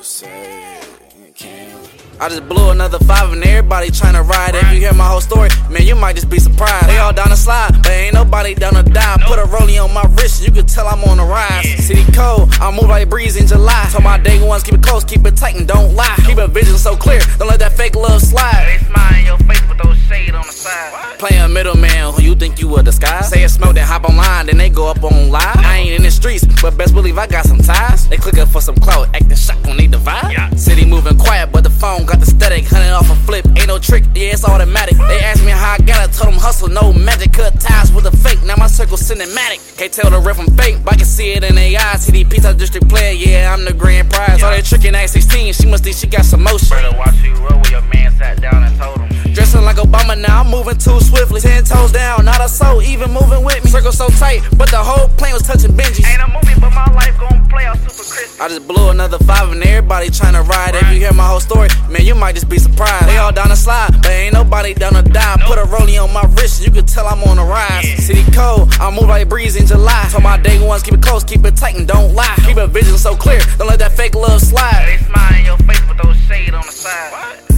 say you can't. I just blew another 5 and everybody tryna ride. If you hear my whole story, man, you might just be surprised. They all down the slide, but ain't nobody down to die. Put a rollie on my wrist, you can tell I'm on the rise. City cold, I move like breeze in July. Told my day ones, keep it close, keep it tight and don't lie. Keep a vision so clear, don't let that fake love slide. They smile in your face with those shade on the side. Playing middleman, who you think you a disguise? Say it smoke, then hop online, then they go up on live. I ain't in the streets, but best believe I got some ties. They clickin' for some clout, acting shocked when they divide. City moving quiet, but the phone got the static. 100 off a flip, ain't no trick, yeah, it's automatic. They asked me how I got it, told them hustle, no magic. Cut ties with a fake, now my circle cinematic. Can't tell the real from fake, but I can see it in their eyes. CDP top district player, yeah, I'm the grand prize. All they trickin' at 16, she must think she got some motion. Better watch you roll where your man sat down and told him. Dressing like Obama now, I'm moving too swiftly. 10 toes down, not a soul, even moving with me. Circle so tight, but the whole plane was touching Benji. Ain't a movie, but my life gon' play out super crispy. I just blew another 5 and everybody tryna ride. If you hear my whole story, man, you might just be surprised. They all down the slide, but ain't nobody down to die. Put a rollie on my wrist, you can tell I'm on the rise. City cold, I move like breeze in July. Told my day ones, keep it close, keep it tight and don't lie. Keep a vision so clear, don't let that fake love slide. They smile in your face with those shade on the side.